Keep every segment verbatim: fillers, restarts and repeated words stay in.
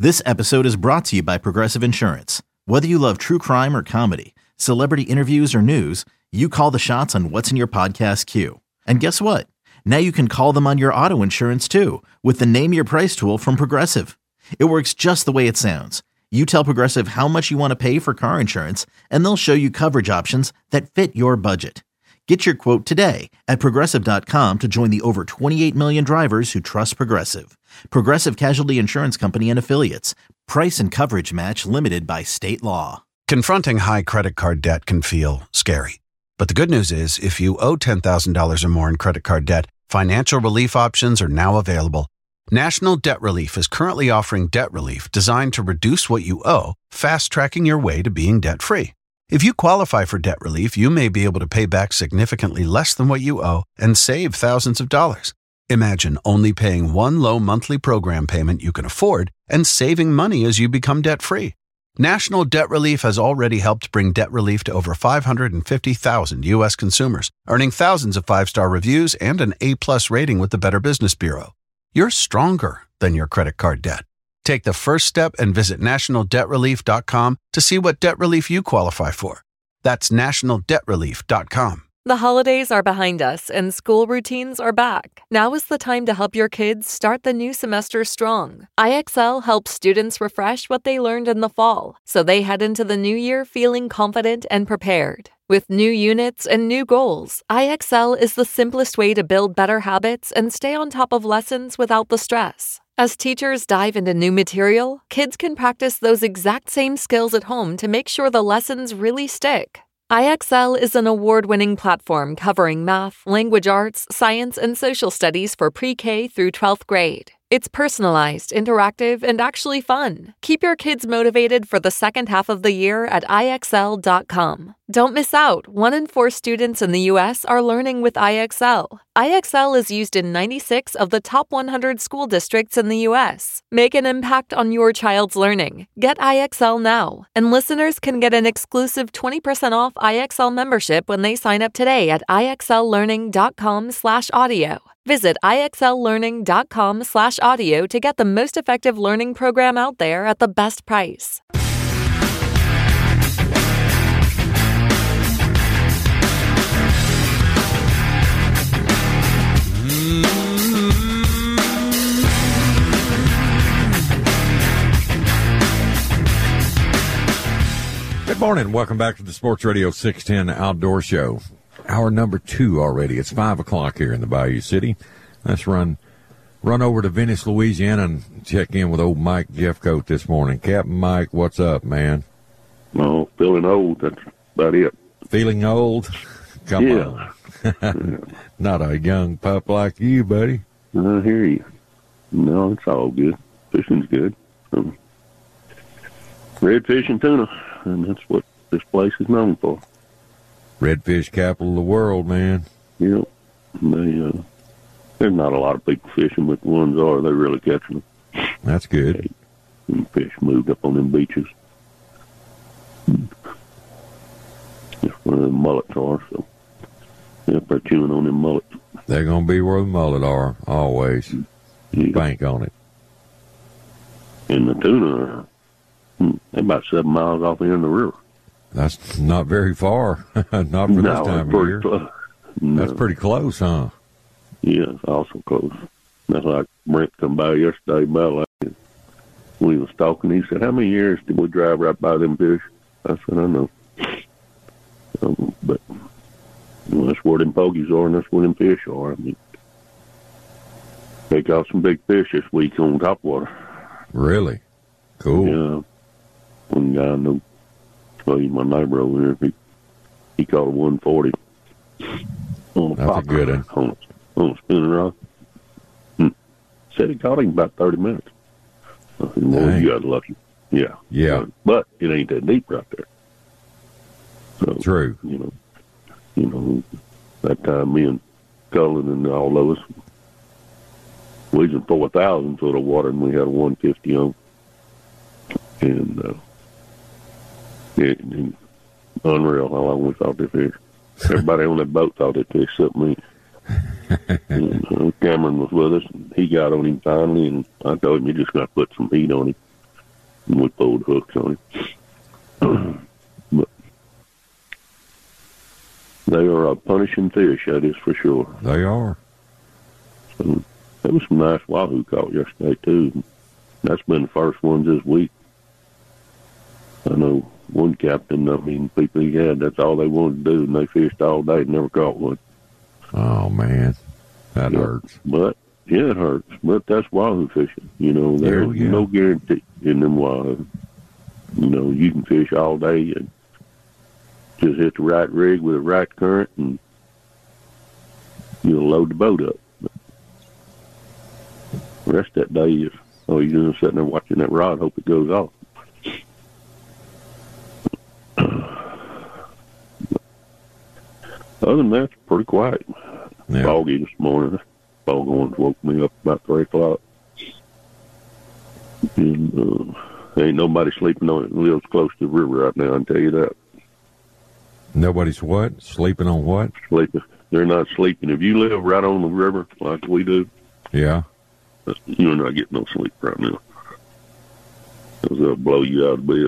This episode is brought to you by Progressive Insurance. Whether you love true crime or comedy, celebrity interviews or news, you call the shots on what's in your podcast queue. And guess what? Now you can call them on your auto insurance too with the Name Your Price tool from Progressive. It works just the way it sounds. You tell Progressive how much you want to pay for car insurance, and they'll show you coverage options that fit your budget. Get your quote today at Progressive dot com to join the over twenty-eight million drivers who trust Progressive. Progressive Casualty Insurance Company and Affiliates. Price and coverage match limited by state law. Confronting high credit card debt can feel scary. But the good news is, if you owe ten thousand dollars or more in credit card debt, financial relief options are now available. National Debt Relief is currently offering debt relief designed to reduce what you owe, fast-tracking your way to being debt-free. If you qualify for debt relief, you may be able to pay back significantly less than what you owe and save thousands of dollars. Imagine only paying one low monthly program payment you can afford and saving money as you become debt-free. National Debt Relief has already helped bring debt relief to over five hundred fifty thousand U S consumers, earning thousands of five-star reviews and an A-plus rating with the Better Business Bureau. You're stronger than your credit card debt. Take the first step and visit national debt relief dot com to see what debt relief you qualify for. That's national debt relief dot com. The holidays are behind us and school routines are back. Now is the time to help your kids start the new semester strong. I X L helps students refresh what they learned in the fall, so they head into the new year feeling confident and prepared. With new units and new goals, I X L is the simplest way to build better habits and stay on top of lessons without the stress. As teachers dive into new material, kids can practice those exact same skills at home to make sure the lessons really stick. I X L is an award-winning platform covering math, language arts, science, and social studies for pre-K through twelfth grade. It's personalized, interactive, and actually fun. Keep your kids motivated for the second half of the year at I X L dot com. Don't miss out. One in four students in the U S are learning with I X L. I X L is used in ninety-six of the top one hundred school districts in the U S. Make an impact on your child's learning. Get I X L now. And listeners can get an exclusive twenty percent off I X L membership when they sign up today at I X L learning dot com slash audio. Visit I X L learning dot com slash audio to get the most effective learning program out there at the best price. Good morning. Welcome back to the Sports Radio six ten Outdoor Show. Hour number two already. It's five o'clock here in the Bayou City. Let's run run over to Venice, Louisiana, and check in with old Mike Jeffcoat this morning. Captain Mike, what's up, man? No, feeling old. That's about it. Feeling old? Come yeah. on. Not a young pup like you, buddy. I hear you. No, it's all good. Fishing's good. Um, redfish and tuna, and that's what this place is known for. Redfish capital of the world, man. Yep. They, uh, there's not a lot of people fishing, but the ones are, they're really catching them. That's good. And fish moved up on them beaches. Just where the mullets are, so yep, they're chewing on them mullets. They're going to be where the mullet are, always. Yeah. Bank on it. And the tuna are hmm, they're about seven miles off the end of the river. That's not very far. Not for no, this time of year. Close. No. That's pretty close, huh? Yeah, it's awesome close. That's like Brent come by yesterday about like we was talking. He said, "How many years did we drive right by them fish?" I said, "I know." Um, but well, that's where them pogies are, and that's where them fish are. I mean, they caught some big fish this week on topwater. Really? Cool. Yeah. One guy I know, well, he's my neighbor over here. He he caught a one forty on a That's a good one. On a, on a spinning rod. Hmm. Said he caught him about thirty minutes. I said, "Boy, you got lucky." Yeah. Yeah. But it ain't that deep right there. So, True. You know, you know, that time me and Cullen and all of us, we was in four thousand foot of water, and we had a one fifty on. And uh, it, it, unreal how long we thought they fished. Everybody on that boat thought they fished except me. And, uh, Cameron was with us, and he got on him finally, and I told him, "You just got to put some heat on him." and we pulled hooks on him. But they are a punishing fish, that is for sure. They are. So there was some nice wahoo caught yesterday, too. That's been the first ones this week. I know one captain, I mean, people he had, that's all they wanted to do, and they fished all day and never caught one. Oh, man. That yeah. hurts. But, yeah, it hurts. But that's wahoo fishing. You know, there's oh, yeah. no guarantee in them wahoo. You know, you can fish all day and just hit the right rig with the right current and you'll load the boat up. But the rest of that day is, oh, you're doing sitting there watching that rod, hope it goes off. Other than that, it's pretty quiet. Yeah. Foggy this morning. Foghorns woke me up about three o'clock. And uh, ain't nobody sleeping on it. Lives close to the river right now, I can tell you that. Nobody's what? Sleeping on what? Sleeping. They're not sleeping. If you live right on the river like we do, yeah, you're not getting no sleep right now. Because they'll blow you out of bed.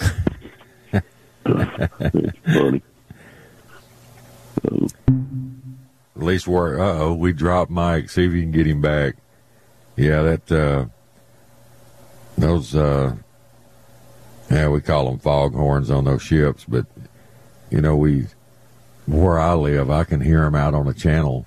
It's funny. So, at least we're, uh-oh, we dropped Mike. See if you can get him back. Yeah, that, uh, those, uh, yeah, we call them foghorns on those ships, but, you know, we, where I live, I can hear them out on the channel.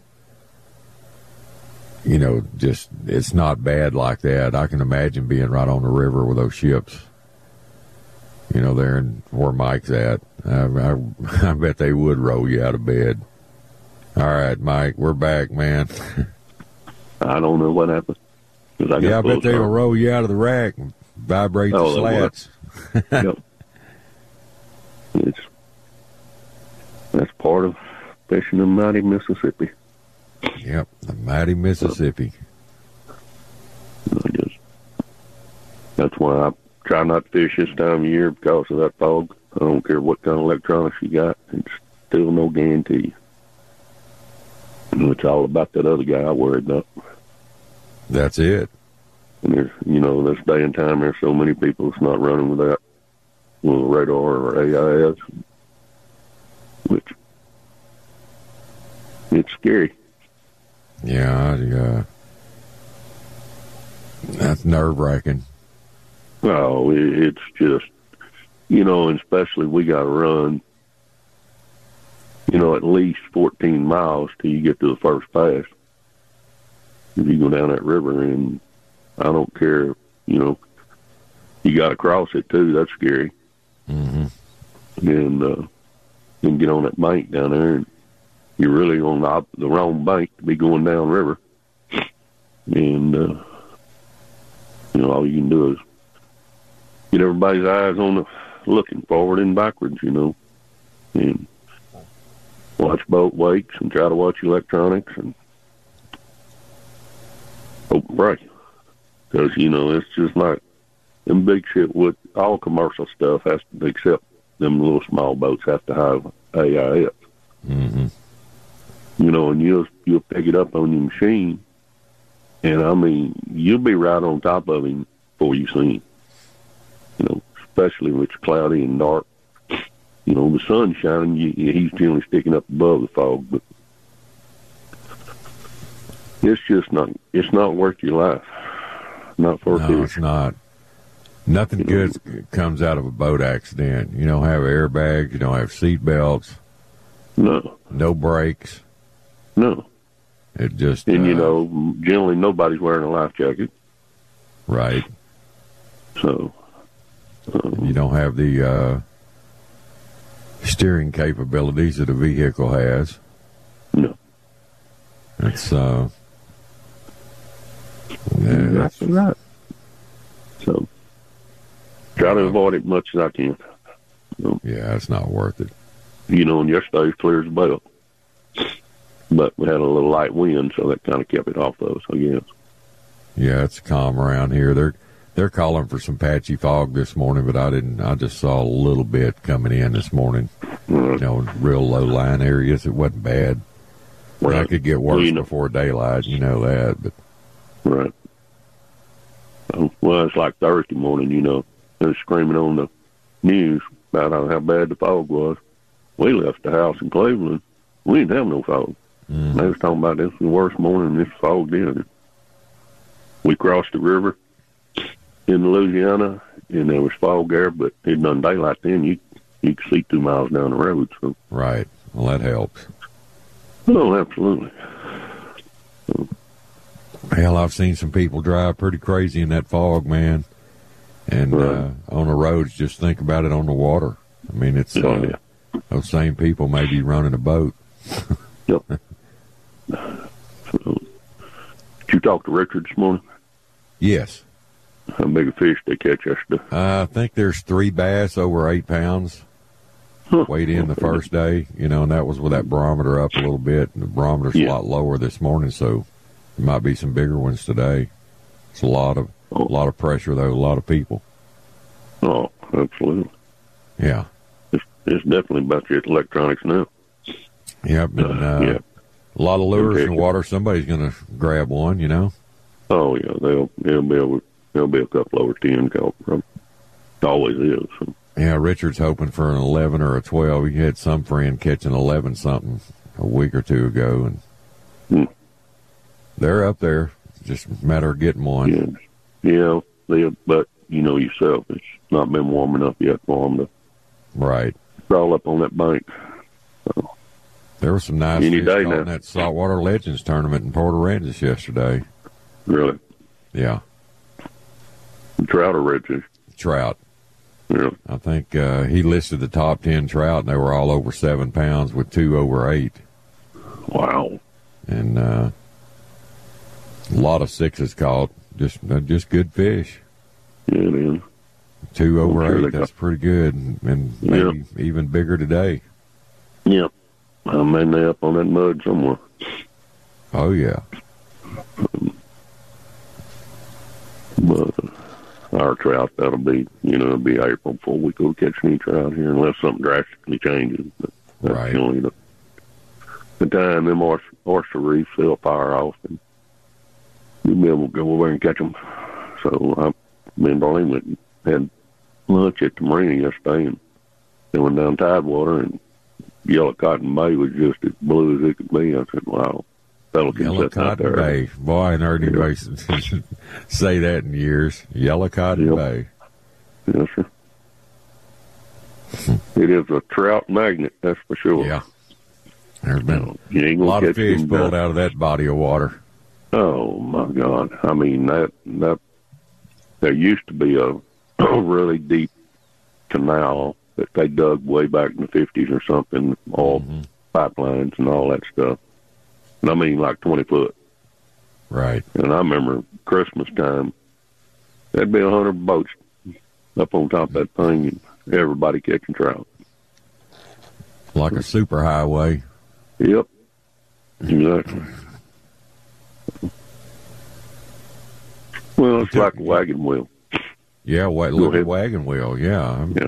You know, just, it's not bad like that. I can imagine being right on the river with those ships. You know, there and where Mike's at. I, I, I bet they would roll you out of bed. All right, Mike, we're back, man. I don't know what happened. I got yeah, I bet they'll roll you out of the rack and vibrate oh, the slats. Yep. It's, that's part of fishing the mighty Mississippi. Yep, the mighty Mississippi. I just, that's why I try not to fish this time of year because of that fog. I don't care what kind of electronics you got. It's still no guarantee. It's all about that other guy I worried about. That's it. And there's, you know, this day and time, there's so many people that's not running without well, radar or A I S, which it's scary. Yeah, uh, that's nerve wracking. Oh, it, it's just, you know, and especially we got to run, you know, at least fourteen miles till you get to the first pass. If you go down that river, and I don't care, you know, you got to cross it too. That's scary. Mm-hmm. And uh, then get on that bank down there, and you're really on the, the wrong bank to be going down river. And, uh, you know, all you can do is get everybody's eyes on the looking forward and backwards, you know, and watch boat wakes and try to watch electronics and hope and pray. Because, you know, it's just like them big shit with all commercial stuff has to, except them little small boats have to have A I S. Mm-hmm. You know, and you'll, you'll pick it up on your machine, and, I mean, you'll be right on top of him before you see him. You know, especially when it's cloudy and dark. You know, the sun's shining, you, he's generally sticking up above the fog, but it's just not, it's not worth your life. Not for no, a fish. It's not. Nothing you good know, comes out of a boat accident. You don't have airbags, you don't have seat belts. No. No brakes. No. It just... And, uh, you know, generally nobody's wearing a life jacket. Right. So... Um, you don't have the uh, steering capabilities that a vehicle has. No. It's, uh... Yeah, that's right. So, try to avoid it as much as I can. You know? Yeah, it's not worth it. You know, and yesterday's clear as a bell. But we had a little light wind, so that kind of kept it off of us, I guess. Yeah, it's calm around here. They're they're calling for some patchy fog this morning, but I didn't. I just saw a little bit coming in this morning. Right. You know, real low line areas. It wasn't bad. Right. I could get worse well, you know, before daylight. You know that, but right. So, well, it's like Thursday morning. You know, they were screaming on the news about how, how bad the fog was. We left the house in Cleveland. We didn't have no fog. Mm. They was talking about this was the worst morning this fog did. We crossed the river in Louisiana, and there was fog there, but it done daylight then. You you could see two miles down the road. So right. Well, that helps. Oh, absolutely. So, hell, I've seen some people drive pretty crazy in that fog, man. And right. uh, on the roads, just think about it on the water. I mean, it's uh, oh, yeah. those same people may be running a boat. Yep. So, did you talk to Richard this morning? Yes. How big a fish they catch yesterday? Uh, I think there's three bass over eight pounds. Huh. Weighed in the first day, you know, and that was with that barometer up a little bit. And the barometer's yeah. a lot lower this morning, so there might be some bigger ones today. It's a lot of oh. a lot of pressure, though. A lot of people. Oh, absolutely. Yeah. It's, it's definitely about your electronics now. Yep, and uh, uh, yeah. a lot of lures in the water. Somebody's going to grab one, you know. Oh yeah, they'll they'll be able there'll be a couple over ten caught from. It always is. So. Yeah, Richard's hoping for an eleven or a twelve. He had some friend catch an eleven something a week or two ago, and hmm. they're up there. It's just a matter of getting one. Yeah, yeah. They, but you know yourself, it's not been warm enough yet for them to right crawl up on that bank. So. There were some nice Any fish day caught now. in that Saltwater Legends tournament in Port Aransas yesterday. Really? Yeah. Trout or redfish? Trout. Yeah. I think uh, he listed the top ten trout, and they were all over seven pounds with two over eight. Wow. And uh, a lot of sixes caught. Just uh, just good fish. Yeah, it is. Two over sure eight, that's pretty good. And maybe yep. even bigger today. Yep. I may be up on that mud somewhere. Oh, yeah. But our trout, that'll be, you know, it'll be April before we go catch any trout here unless something drastically changes. But that's right. only the, the time them oyster, oyster reefs, they'll fire off and you'll be able to go over and catch them. So I, me and Darlene went and had lunch at the marina yesterday and they went down Tidewater and Yellow Cotton Bay was just as blue as it could be. I said, wow. Yellow Cotton Bay. Boy, I ain't heard anybody say that in years. Yellow Cotton yep. Bay. Yes, sir. It is a trout magnet, that's for sure. Yeah. There's been a lot of fish pulled out of that body of water. Oh, my God. I mean, that, that there used to be a, a really deep canal that they dug way back in the fifties or something, all mm-hmm. pipelines and all that stuff. And I mean, like twenty foot. Right. And I remember Christmas time, there'd be a hundred boats up on top of that thing, and everybody catching trout. Like a super highway. Yep. Exactly. Well, it's like a wagon wheel. Yeah, wa- look at wagon wheel. Yeah. Yeah.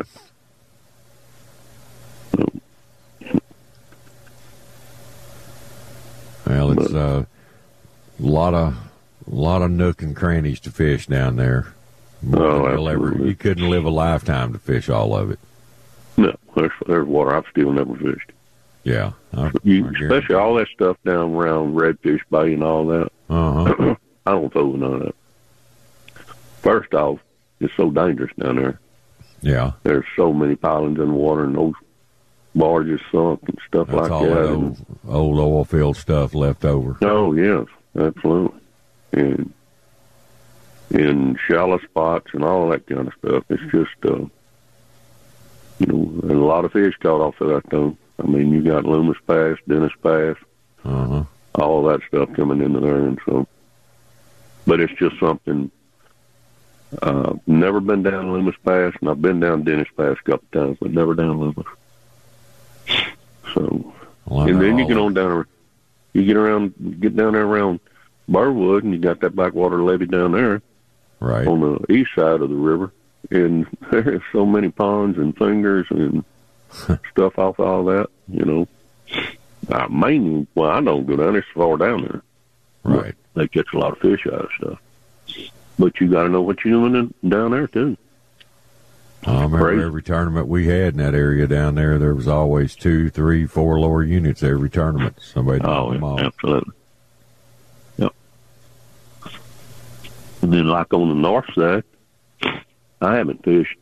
Well, it's a uh, lot of lot of nook and crannies to fish down there. Oh, you'll ever, you couldn't live a lifetime to fish all of it. No, there's, there's water I've still never fished. Yeah, I, you, I especially all that stuff down around Redfish Bay and all that. Uh-huh. I don't throw none of that. First off, it's so dangerous down there. Yeah, there's so many pilings in the water and those barges sunk and stuff That's like all that. that old, old oil field stuff left over. Oh, yes, absolutely. And in shallow spots and all that kind of stuff. It's just, uh, you know, there's a lot of fish caught off of that, though. I mean, you got Loomis Pass, Dennis Pass, uh-huh. all that stuff coming into there. And so, but it's just something. Uh, never been down Loomis Pass, and I've been down Dennis Pass a couple times, but never down Loomis. So, well, and then you get on down, you get around, get down there around Burwood, and you got that backwater levee down there, right on the east side of the river, and there's so many ponds and fingers and stuff off all that. You know, I mainly, well, I don't go down there so far down there. Right, they catch a lot of fish out of stuff, but you got to know what you're doing in, down there too. I remember Crazy. every tournament we had in that area down there, there was always two, three, four lower units every tournament. Somebody knocked Oh, them off. absolutely. Yep. And then, like on the north side, I haven't fished.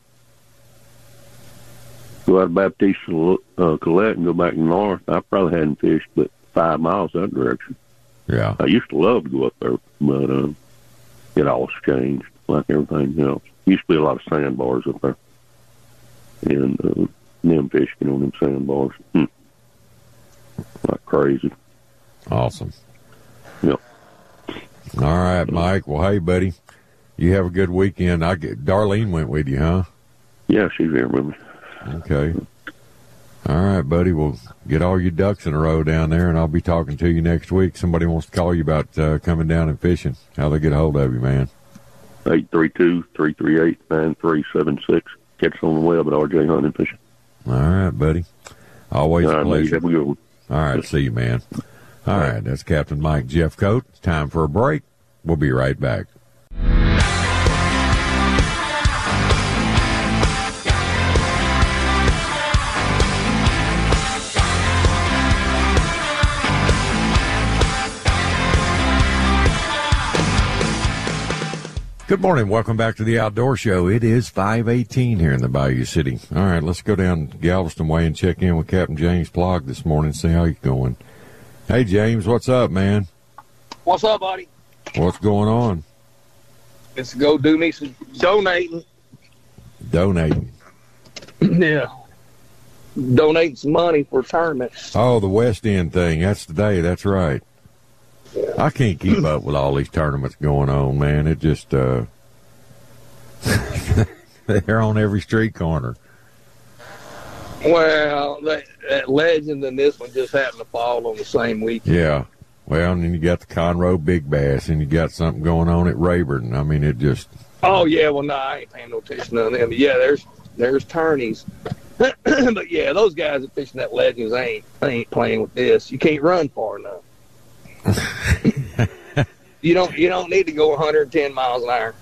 Go out of Baptiste uh, Colette and go back north. I probably hadn't fished but five miles that direction. Yeah. I used to love to go up there, but uh, it all's changed like everything else. Used to be a lot of sandbars up there. And uh, them fishing on them sandbars. Hmm. Like crazy. Awesome. Yep. All right, Mike. Well, hey, buddy, you have a good weekend. I get, Darlene went with you, huh? Yeah, she's there with me. Okay. All right, buddy. Well, get all your ducks in a row down there, and I'll be talking to you next week. Somebody wants to call you about uh, coming down and fishing. How they get a hold of you, man? eight three two, three three eight, nine three seven six. Catch us on the web at R J Hunting Fishing. All right, buddy. Always All a right, pleasure. have a good one. All right, see you, man. All right, that's Captain Mike Jeffcoat. It's time for a break. We'll be right back. Good morning. Welcome back to the Outdoor Show. It is five eighteen here in the Bayou City. All right, let's go down Galveston Way and check in with Captain James Plog this morning, see how he's going. Hey, James, what's up, man? What's up, buddy? What's going on? Let's go do me some donating. Donating. Yeah. Donating some money for tournaments. Oh, the West End thing. That's the day. That's right. Yeah. I can't keep up with all these tournaments going on, man. It just, uh, they're on every street corner. Well, that, that Legend and this one just happened to fall on the same week. Yeah. Well, and then you got the Conroe Big Bass, and you got something going on at Rayburn. I mean, it just. Oh, yeah, well, no, I ain't paying no attention to them. Yeah, there's there's tourneys. But, yeah, those guys that fishing that Legends ain't, ain't playing with this. You can't run far enough. you don't you don't need to go one hundred ten miles an hour.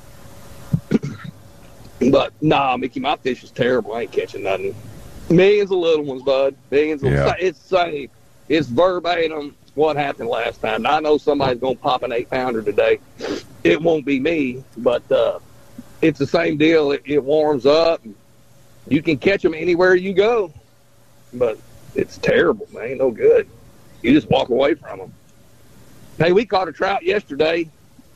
But nah, Mickey, my fish is terrible. I ain't catching nothing. Millions of little ones, bud. Millions of Yeah. it's same. It's verbatim what happened last time. Now, I know somebody's gonna pop an eight pounder today. It won't be me, but uh, it's the same deal. It, it warms up. You can catch them anywhere you go, but it's terrible, man. Ain't no good. You just walk away from them. Hey, we caught a trout yesterday.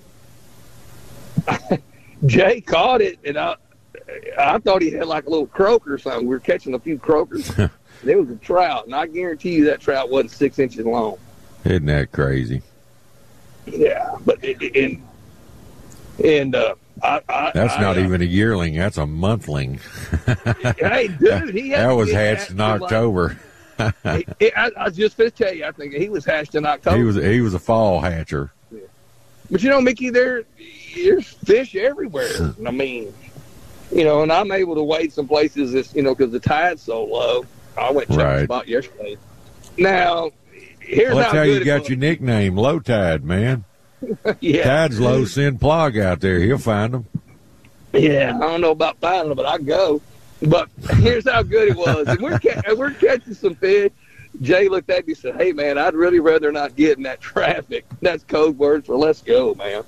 Jay caught it, and I, I thought he had like a little croaker or something. We were catching a few croakers. There was a trout, and I guarantee you that trout wasn't six inches long. Isn't that crazy? Yeah, but it, it, and and uh, I, I That's I, not uh, even a yearling. That's a monthling. Hey, dude, he had That to was get hatched in like- October. He- he- I, I was just going to tell you, I think he was hatched in October. He was he was a fall hatcher. But you know, Mickey, there there's fish everywhere. I mean, you know, and I'm able to wade some places, that's, you know, because the tide's so low. I went and checked Right. the spot yesterday. Now, here's Well, that's how how good you it got was. your nickname, Low Tide, man. Yeah, Tide's low, send Plog out there. He'll find them. yeah. I don't know about finding them, but I go. But here's how good it was. And we're ca- and we're catching some fish. Jay looked at me and said, "Hey, man, I'd really rather not get in that traffic." That's code words for "let's go, man."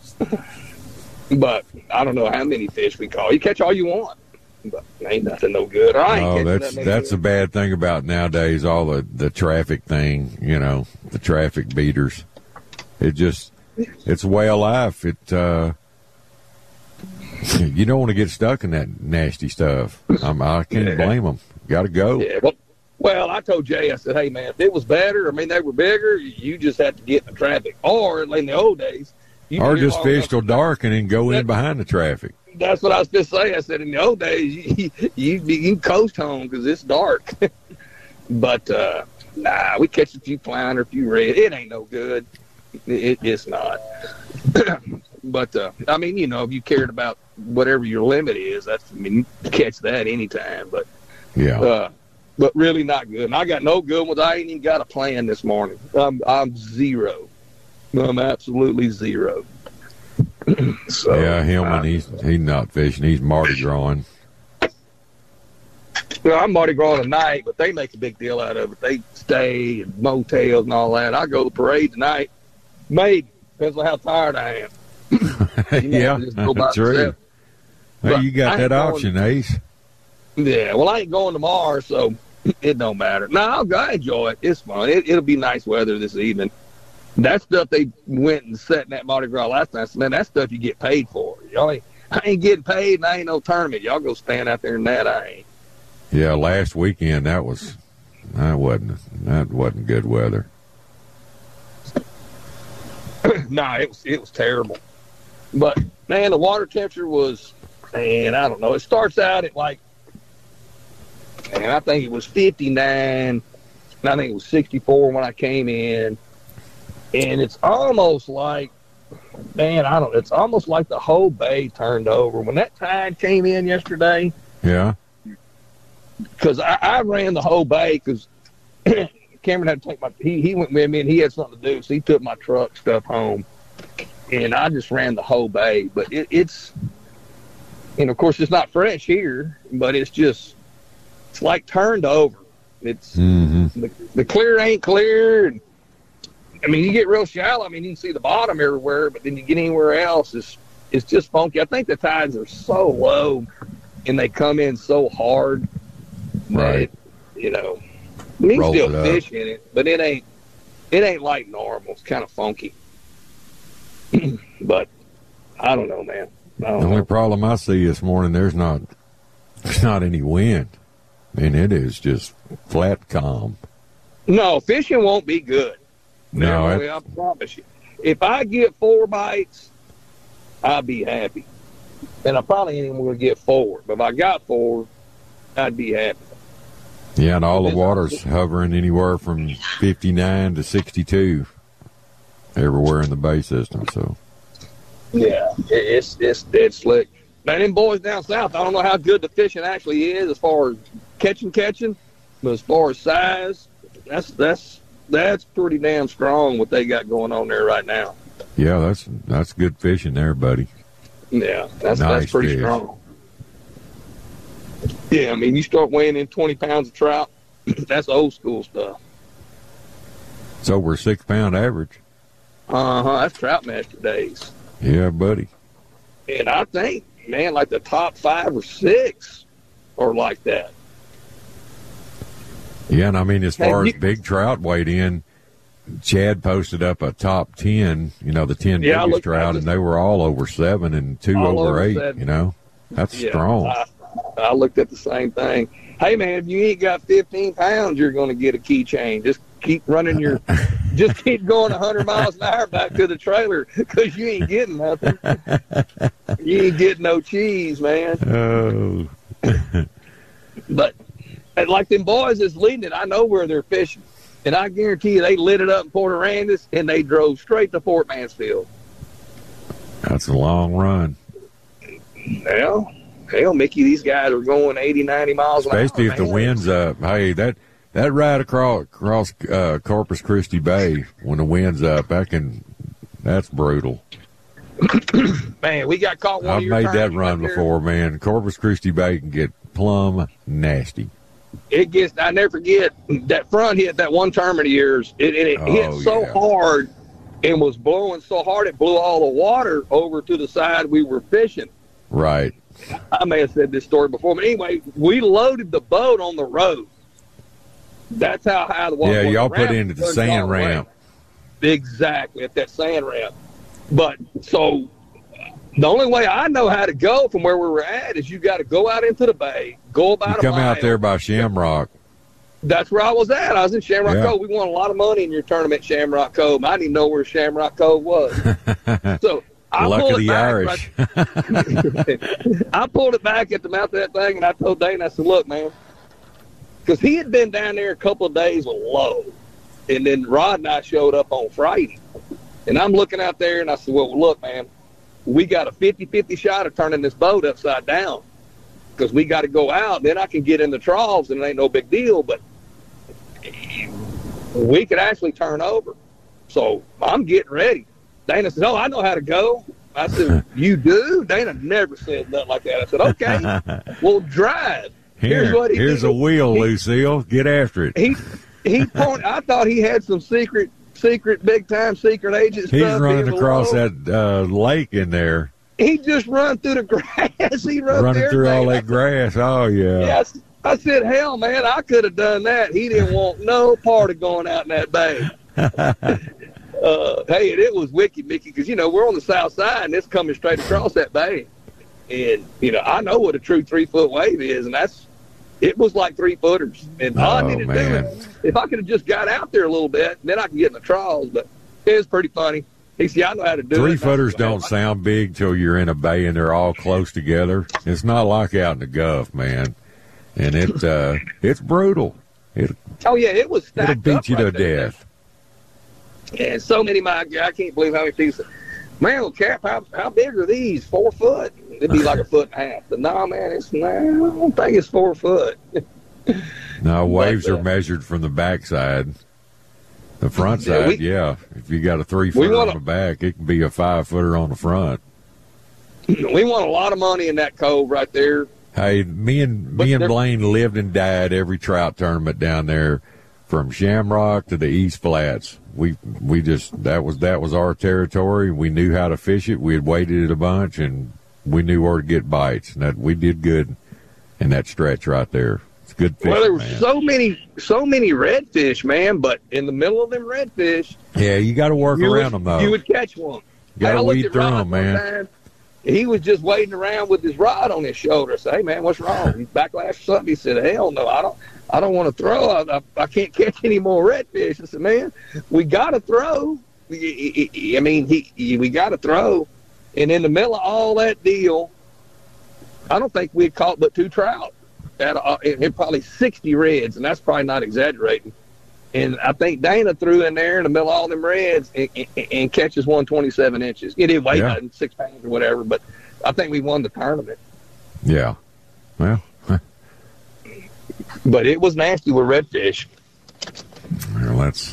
But I don't know how many fish we caught. You catch all you want, but ain't nothing no good. Or I ain't Oh, catching that's nothing no that's the good. bad thing about nowadays. All the the traffic thing, you know, the traffic beaters. It just it's a way of life. It uh, you don't want to get stuck in that nasty stuff. I'm, I can't Yeah. blame them. Got to go. Yeah, well, well, I told Jay, I said, "Hey, man, if it was better, I mean, they were bigger, you just had to get in the traffic. Or, in the old days, you Or could just walk fish up- till dark and then go in behind the traffic. That's what I was just saying. I said, in the old days, you, you, you can coast home because it's dark. But, uh, nah, we catch a few flounder, a few red. It ain't no good. It, it's not. But, uh, I mean, you know, if you cared about whatever your limit is, that's, I mean, you can catch that anytime. But, Yeah. uh, but really not good. And I got no good ones. I ain't even got a plan this morning. I'm, I'm zero. I'm absolutely zero. So, Yeah, him I- and he's he's not fishing. He's Mardi Gras. Well, I'm Mardi Gras tonight, but they make a big deal out of it. They stay in motels and all that. I go to the parade tonight. Maybe. Depends on how tired I am. You know, yeah, just go by that's right. myself. Well, But you got I ain't that option, going- Ace. Yeah, well, I ain't going tomorrow, so it don't matter. No, I'll go enjoy it. It's fun. It, it'll be nice weather this evening. That stuff they went and set in that Mardi Gras last night, man, that stuff you get paid for. Y'all ain't, I ain't getting paid, and I ain't no tournament. Y'all go stand out there in that. I ain't. Yeah, last weekend that was that wasn't that wasn't good weather. Nah, it was it was terrible. But man, the water temperature was, man, I don't know. It starts out at like, man, I think it was fifty-nine, and I think it was sixty-four when I came in, and it's almost like, man, I don't. It's almost like the whole bay turned over when that tide came in yesterday. Yeah. Because I, I ran the whole bay because Cameron had to take my he, he went with me and he had something to do, so he took my truck stuff home, and I just ran the whole bay. But it, it's, and of course it's not fresh here, but it's just it's like turned over. It's Mm-hmm. the, the clear ain't clear. And, I mean, you get real shallow. I mean, you can see the bottom everywhere, but then you get anywhere else, it's it's just funky. I think the tides are so low and they come in so hard. Right. That, you know, I mean, you Roll still it up. fish in it, but it ain't it ain't like normal. It's kind of funky. But I don't know, man. I The don't only know. problem I see this morning, there's not there's not any wind. I mean, it is just flat calm. No, fishing won't be good. No, Really, I promise you. If I get four bites, I'll be happy. And I probably ain't even going to get four. But if I got four, I'd be happy. Yeah, and all the water's hovering anywhere from fifty-nine to sixty-two everywhere in the bay system. So, Yeah, it, it's it's dead slick. Now, them boys down south, I don't know how good the fishing actually is as far as catching, catching, but as far as size, that's that's that's pretty damn strong what they got going on there right now. yeah, that's that's good fishing there, buddy. Yeah, that's Nice that's pretty fish. strong. Yeah, I mean, you start weighing in twenty pounds of trout, that's old school stuff. It's over a six pound average. Uh huh. That's Troutmaster days. Yeah, buddy. And I think, man, like the top five or six are like that. Yeah, and I mean, as Hey, far you- as big trout weighed in, Chad posted up a top ten, you know, the ten Yeah, I biggest looked- I trout, just- and they were all over seven and two All over over eight, seven. you know. That's Yeah, strong. I, I looked at the same thing. Hey, man, if you ain't got fifteen pounds, you're going to get a keychain. Just keep running your, just keep going one hundred miles an hour back to the trailer because you ain't getting nothing. You ain't getting no cheese, man. Oh. But and like them boys that's leading it, I know where they're fishing. And I guarantee you they lit it up in Port Arandis and they drove straight to Fort Mansfield. That's a long run. Well, hell, Mickey, these guys are going eighty, ninety miles an hour. Especially if the man. wind's up. Hey, that that ride across across uh, Corpus Christi Bay when the wind's up, that can that's brutal. Man, we got caught one I've of your made that times run right there. before, man. Corpus Christi Bay can get plumb nasty. It gets, I never forget, that front hit that one tournament of yours. It, it, it Oh, hit so yeah. hard and was blowing so hard it blew all the water over to the side we were fishing. Right. I may have said this story before, but anyway, we loaded the boat on the road. That's how high the water Yeah, was. y'all The put ramp into the turned sand all the way. ramp. Exactly, at that sand ramp. But so the only way I know how to go from where we were at is you got to go out into the bay, go about You a come mile. out there by Shamrock. That's where I was at. I was in Shamrock Yeah. Cove. We won a lot of money in your tournament, Shamrock Cove. I didn't even know where Shamrock Cove was. So I Luck pulled of it the back. Irish. Right- I pulled it back at the mouth of that thing, and I told Dane, I said, look, man, because he had been down there a couple of days with low, and then Rod and I showed up on Friday. And I'm looking out there, and I said, well, look, man, we got a fifty-fifty shot of turning this boat upside down because we got to go out, and then I can get in the troughs, and it ain't no big deal, but we could actually turn over. So I'm getting ready. Dana said, oh, I know how to go. I said, you do? Dana never said nothing like that. I said, okay, well, drive. Here, here's what he here's did. a wheel, he, Lucille. Get after it. He he point. I thought he had some secret, secret, big time secret agent He's stuff. running across alone. that uh, lake in there. He just run through the grass. He run Running there, through man. all that grass. Oh, yeah. Yes. I said, hell, man, I could have done that. He didn't want no part of going out in that bay. uh, hey, and it was wicked, Mickey, because, you know, we're on the south side, and it's coming straight across that bay. And, you know, I know what a true three-foot wave is, and that's it was like three-footers. And all I Oh, needed to man. do is, if I could have just got out there a little bit, then I could get in the trawls. But it was pretty funny. He said, I know how to do Three it. footers And I don't said, sound big till you're in a bay and they're all close together. It's not like out in the Gulf, man. And it uh, it's brutal. It, oh, yeah, it was stacked it'll beat up you to right there, man. death. And so many, my I can't believe how many people say, man, well, Cap, how, how big are these? Four foot? It'd be like a foot and a half. But no, man, it's nah, I don't think it's four foot. No, waves But, uh, are measured from the backside. The front Yeah, side, we- yeah. If you got a three footer wanna- on the back, it can be a five footer on the front. We won a lot of money in that cove right there. Hey, me and But me and they're- Blaine lived and died every trout tournament down there, from Shamrock to the East Flats. We we just that was that was our territory. We knew how to fish it. We had waded it a bunch, and we knew where to get bites. And that we did good in that stretch right there. It's good fishing, Well, there were man. so many, so many redfish, man. But in the middle of them redfish, Yeah, you got to work you around would, them though. you would catch one. You gotta I looked weed at through Rod 'em, one man. time. He was just waiting around with his rod on his shoulder. I said, "Hey, man, what's wrong?" He's backlash or something. He said, "Hell no, I don't. I don't want to throw. I, I, I can't catch any more redfish." I said, "Man, we got to throw. I mean, he, he we got to throw." And in the middle of all that deal, I don't think we had caught but two trout. At uh, and probably sixty reds, and that's probably not exaggerating. And I think Dana threw in there in the middle of all them reds and, and, and catches one twenty-seven inches. It didn't weigh Yeah. nothing, six pounds or whatever, but I think we won the tournament. Yeah. Well, But it was nasty with redfish. well, that's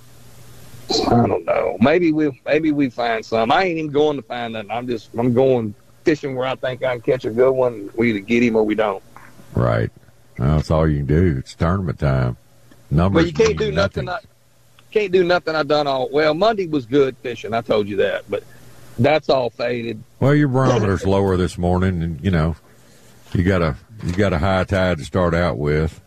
I don't know. Maybe we maybe we find some. I ain't even going to find nothing. I'm just I'm going fishing where I think I can catch a good one. We either get him or we don't. right. Well, that's all you can do. It's tournament time. Numbers But you can't mean do nothing. I, can't do nothing I done all well. Monday was good fishing. I told you that, but that's all faded. Well, your barometer's lower this morning, and you know you got a you got a high tide to start out with.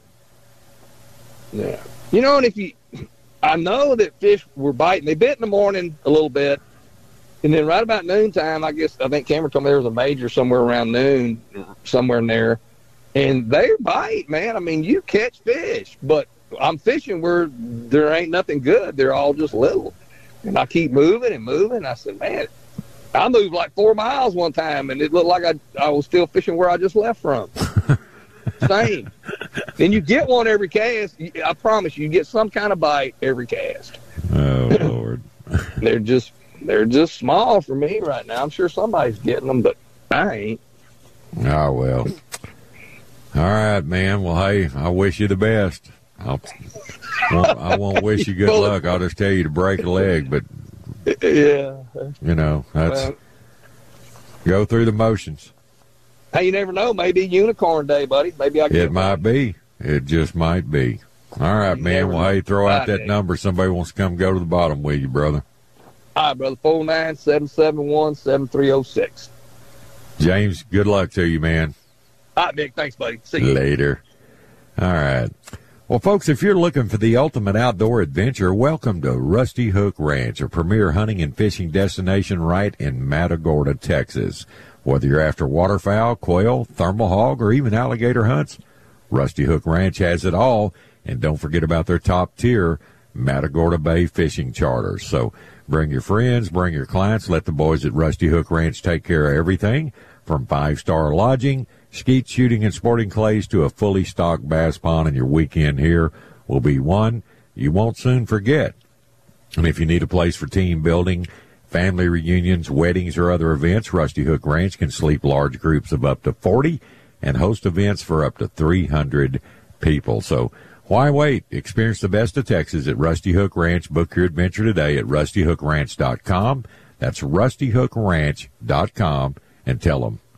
Yeah. You know, and if you, I know that fish were biting. They bit in the morning a little bit, and then right about noontime, I guess I think Cameron told me there was a major somewhere around noon, somewhere in there, and they bite, man. I mean, you catch fish, but I'm fishing where there ain't nothing good. They're all just little. And I keep moving and moving. I said, man, I moved like four miles one time, and it looked like I, I was still fishing where I just left from. Same. And you get one every cast. I promise you, you get some kind of bite every cast. Oh Lord, They're just they're just small for me right now. I'm sure somebody's getting them, but I ain't. oh well. All right, man. Well, hey, I wish you the best. I'll, won't, I won't wish you good luck. I'll just tell you to break a leg, but Yeah. you know that's Well, go through the motions. hey, you never know. Maybe Unicorn Day, buddy. Maybe I can. It might be. It just might be. All right, You man. never Well, know. hey, throw out Bye, that Dave. number. Somebody wants to come go to the bottom with you, brother. All right, brother. Four nine seven seven one seven three zero six. James, good luck to you, man. All right, Nick. Thanks, buddy. See you Later. All right. Well, folks, if you're looking for the ultimate outdoor adventure, welcome to Rusty Hook Ranch, a premier hunting and fishing destination right in Matagorda, Texas. Whether you're after waterfowl, quail, thermal hog, or even alligator hunts, Rusty Hook Ranch has it all. And don't forget about their top tier Matagorda Bay fishing charters. So bring your friends, bring your clients. Let the boys at Rusty Hook Ranch take care of everything from five-star lodging, skeet shooting and sporting clays to a fully stocked bass pond, and your weekend here will be one you won't soon forget. And if you need a place for team building, family reunions, weddings, or other events, Rusty Hook Ranch can sleep large groups of up to forty and host events for up to three hundred people. So why wait? Experience the best of Texas at Rusty Hook Ranch. Book your adventure today at rusty hook ranch dot com. That's rusty hook ranch dot com, and tell them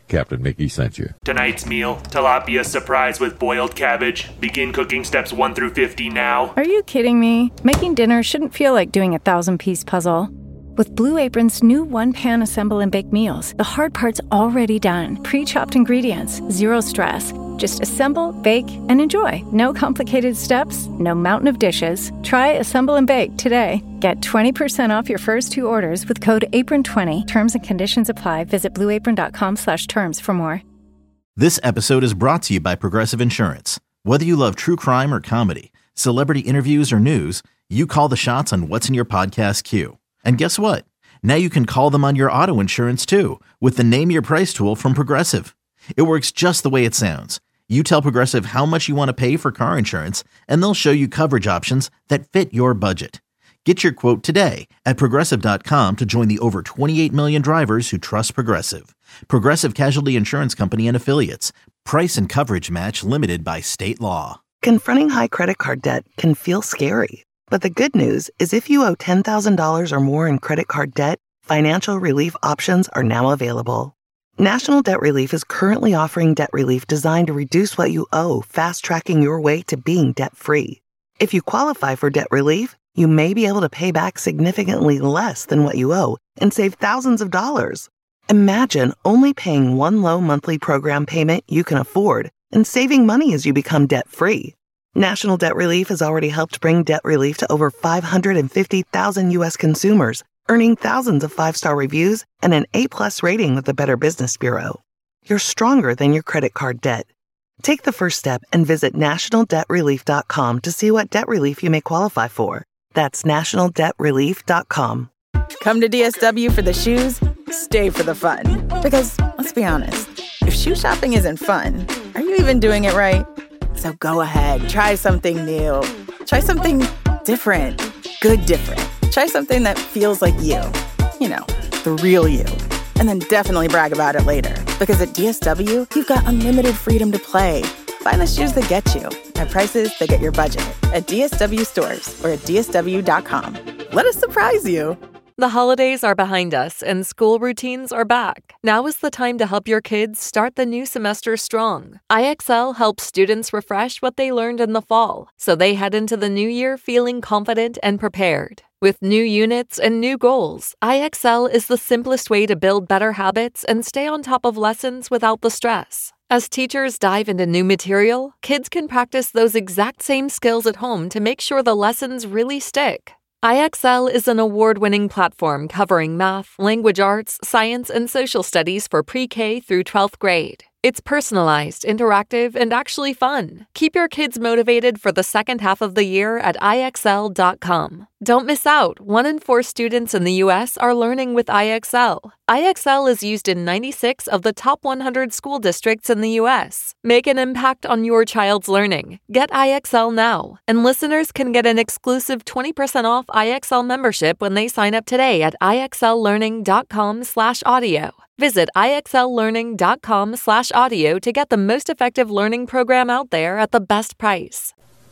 Captain Mickey sent you. Tonight's meal, tilapia surprise with boiled cabbage. Begin cooking steps one through fifty now. Are you kidding me? Making dinner shouldn't feel like doing a thousand-piece puzzle. With Blue Apron's new one-pan assemble and bake meals, the hard part's already done. Pre-chopped ingredients, zero stress. Just assemble, bake, and enjoy. No complicated steps, no mountain of dishes. Try Assemble and Bake today. Get twenty percent off your first two orders with code apron twenty. Terms and conditions apply. Visit blueapron.com slash terms for more. This episode is brought to you by Progressive Insurance. Whether you love true crime or comedy, celebrity interviews or news, you call the shots on what's in your podcast queue. And guess what? Now you can call them on your auto insurance too with the Name Your Price tool from Progressive. It works just the way it sounds. You tell Progressive how much you want to pay for car insurance, and they'll show you coverage options that fit your budget. Get your quote today at Progressive dot com to join the over twenty-eight million drivers who trust Progressive. Progressive Casualty Insurance Company and Affiliates. Price and coverage match limited by state law. Confronting high credit card debt can feel scary. But the good news is if you owe ten thousand dollars or more in credit card debt, financial relief options are now available. National Debt Relief is currently offering debt relief designed to reduce what you owe, fast-tracking your way to being debt-free. If you qualify for debt relief, you may be able to pay back significantly less than what you owe and save thousands of dollars. Imagine only paying one low monthly program payment you can afford and saving money as you become debt-free. National Debt Relief has already helped bring debt relief to over five hundred fifty thousand U S consumers, earning thousands of five-star reviews and an A-plus rating with the Better Business Bureau. You're stronger than your credit card debt. Take the first step and visit national debt relief dot com to see what debt relief you may qualify for. That's national debt relief dot com. Come to D S W for the shoes, stay for the fun. Because, let's be honest, if shoe shopping isn't fun, are you even doing it right? So go ahead, try something new. Try something different. Good different. Try something that feels like you. You know, the real you. And then definitely brag about it later. Because at D S W, you've got unlimited freedom to play. Find the shoes that get you at prices that get your budget at D S W stores or at D S W dot com. Let us surprise you. The holidays are behind us and school routines are back. Now is the time to help your kids start the new semester strong. I X L helps students refresh what they learned in the fall, so they head into the new year feeling confident and prepared. With new units and new goals, I X L is the simplest way to build better habits and stay on top of lessons without the stress. As teachers dive into new material, kids can practice those exact same skills at home to make sure the lessons really stick. I X L is an award-winning platform covering math, language arts, science, and social studies for pre-K through twelfth grade. It's personalized, interactive, and actually fun. Keep your kids motivated for the second half of the year at I X L dot com. Don't miss out. One in four students in the U S are learning with I X L. I X L is used in ninety-six of the top one hundred school districts in the U S. Make an impact on your child's learning. Get I X L now. And listeners can get an exclusive twenty percent off I X L membership when they sign up today at I X L learning dot com slash audio. Visit I X L learning dot com slash audio to get the most effective learning program out there at the best price.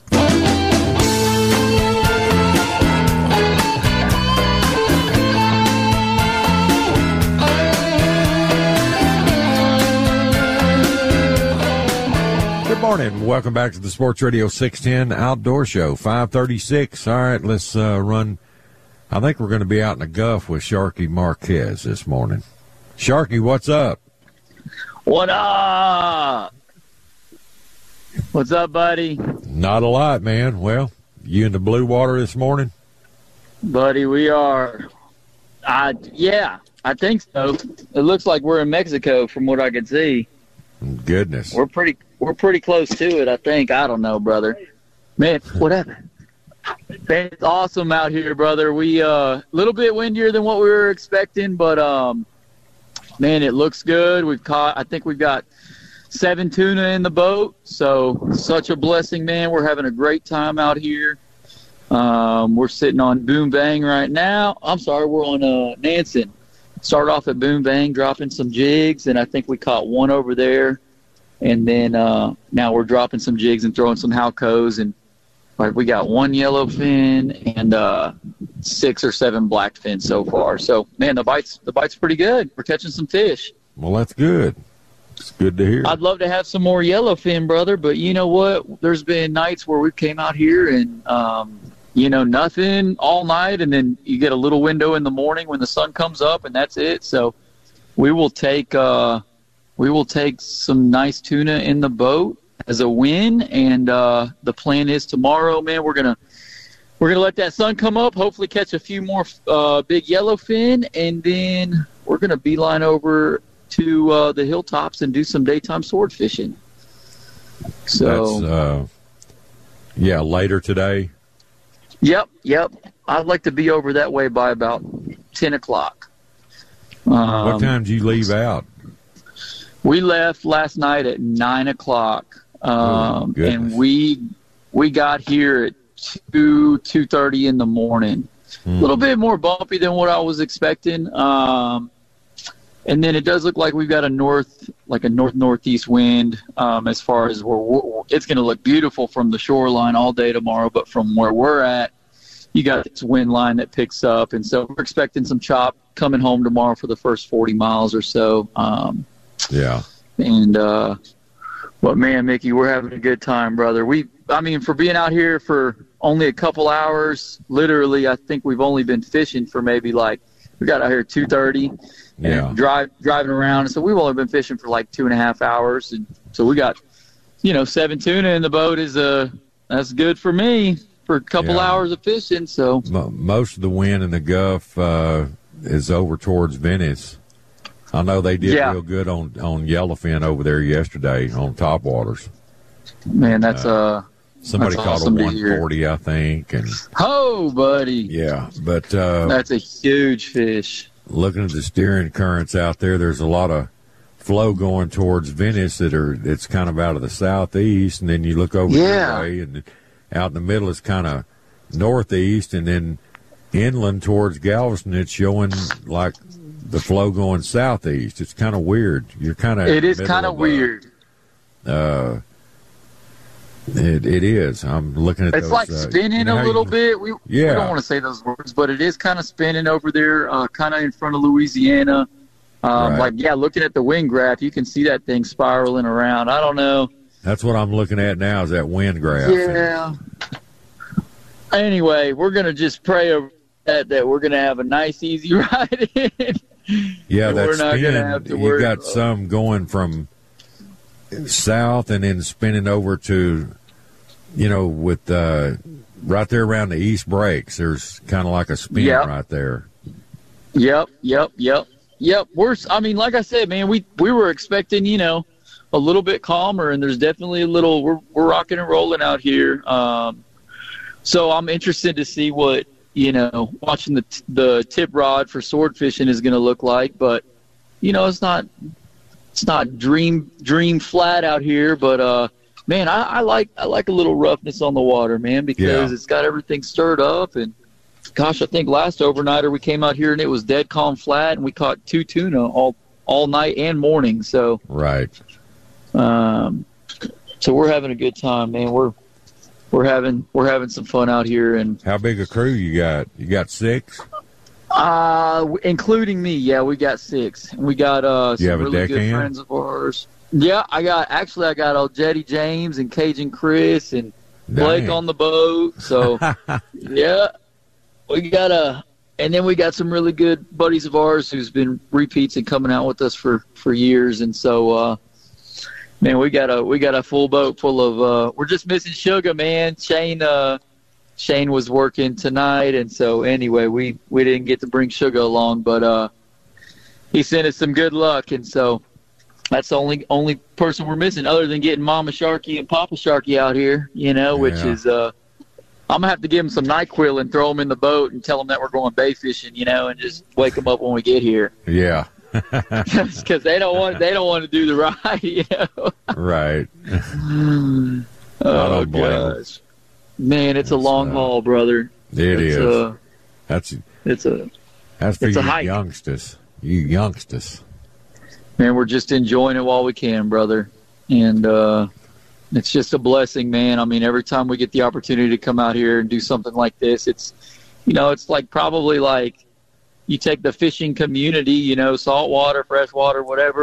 Good morning. Welcome back to the Sports Radio six ten Outdoor Show, five thirty-six. All right, let's uh, run. I think we're going to be out in the Gulf with Sharky Marquez this morning. Sharky, what's up? What up? What's up, buddy? Not a lot, man. Well, you in the blue water this morning? Buddy, we are. I yeah, I think so. It looks like we're in Mexico from what I could see. Goodness. We're pretty we're pretty close to it, I think. I don't know, brother. Man, what happened? Man, it's awesome out here, brother. We uh a little bit windier than what we were expecting, but um man, it looks good. We've caught, I think we've got seven tuna in the boat. So such a blessing, man. We're having a great time out here. Um, we're sitting on Boom Bang right now. I'm sorry, we're on uh, Nansen. Started off at Boom Bang, dropping some jigs, and I think we caught one over there. And then uh, now we're dropping some jigs and throwing some halcos. And like, we got one yellowfin and uh, six or seven blackfin so far. So, man, the bite's the bite's pretty good. We're catching some fish. Well, that's good. It's good to hear. I'd love to have some more yellowfin, brother, but you know what? There's been nights where we came out here and, um, you know, nothing all night, and then you get a little window in the morning when the sun comes up, and that's it. So we will take uh, we will take some nice tuna in the boat as a win, and uh, the plan is tomorrow, man, we're gonna we're gonna let that sun come up, hopefully catch a few more uh, big yellowfin, and then we're gonna beeline over to uh, the hilltops and do some daytime sword fishing. So, That's, uh, yeah, later today. Yep, yep. I'd like to be over that way by about ten o'clock. Um, what time did you leave out? We left last night at nine o'clock. Um, oh, and we we got here at two two thirty in the morning. A Hmm. little bit more bumpy than what I was expecting. Um, and then it does look like we've got a north, like a north northeast wind. Um, as far as where we're, it's going to look beautiful from the shoreline all day tomorrow, but from where we're at, you got this wind line that picks up, and so we're expecting some chop coming home tomorrow for the first forty miles or so. Um, yeah. And uh, but man, Mickey, we're having a good time, brother. We, I mean, for being out here for only a couple hours, literally, I think we've only been fishing for maybe like we got out here at two thirty. Yeah. And drive driving around, so we've only been fishing for like two and a half hours, and so we got, you know, seven tuna in the boat is uh that's good for me for a couple Yeah. hours of fishing. So Mo- most of the wind in the Gulf uh, is over towards Venice. I know they did Yeah. real good on, on yellowfin over there yesterday on topwaters. man, that's uh, Somebody that's caught awesome a to one hear. forty, I think, and Oh, buddy, yeah. But uh, that's a huge fish. looking at the steering currents out there, there's a lot of flow going towards Venice that are it's kind of out of the southeast, and then you look over Yeah. your way, and out in the middle is kind of northeast, and then inland towards Galveston, it's showing like the flow going southeast. It's kind of weird. You're kind of It is kind of weird. Uh, it it is. I'm looking at It's those, like uh, spinning you know a how little you- bit. We, Yeah. we don't want to say those words, but it is kind of spinning over there, uh, kind of in front of Louisiana. Um, Right. Like, yeah, looking at the wind graph, you can see that thing spiraling around. I don't know. That's what I'm looking at now is that wind graph. Yeah. Anyway, we're going to just pray over that, that we're going to have a nice, easy ride in. Yeah, And that we're not spin, gonna have to you worry got about- some going from south and then spinning over to, you know, with uh, right there around the East Breaks. There's kind of like a spin Yep. right there. Yep, yep, yep, yep. We're, I mean, like I said, man, we we were expecting, you know, a little bit calmer, and there's definitely a little. We're we're rocking and rolling out here. Um, so I'm interested to see what, you know, watching the the tip rod for sword fishing is going to look like. But you know, it's not it's not dream dream flat out here. But uh, man, I, I like I like a little roughness on the water, man, because Yeah. it's got everything stirred up. And gosh, I think last overnighter we came out here and it was dead calm flat, and we caught two tuna all all night and morning. So Right. um, so we're having a good time, man. We're we're having we're having some fun out here, and How big a crew you got? You got six? uh, including me, yeah, we got six, and we got uh some You have a really good deckhand? friends of ours. Yeah, I got actually I got old Jetty James and Cajun Chris and Blake Dang. on the boat. So yeah, we got a, and then we got some really good buddies of ours who's been repeats and coming out with us for for years, and so. uh Man, we got a we got a full boat full of. Uh, we're just missing Sugar, man. Shane, uh, Shane was working tonight, and so anyway, we, we didn't get to bring Sugar along, but uh, he sent us some good luck, and so that's the only only person we're missing, other than getting Mama Sharky and Papa Sharky out here. You know, which Yeah. is uh, I'm gonna have to give them some NyQuil and throw them in the boat and tell them that we're going bay fishing. You know, and just wake them up when we get here. Yeah. Because they don't want they don't want to do the ride, you know. Right. Oh don't blame 'em. gosh, man, it's a long uh, haul, brother. It it's is. A, That's it's a that's for it's a you hike. youngsters. You youngsters. man. We're just enjoying it while we can, brother, and uh, it's just a blessing, man. I mean, every time we get the opportunity to come out here and do something like this, it's you know, it's like probably like you take the fishing community, you know, saltwater, freshwater, whatever,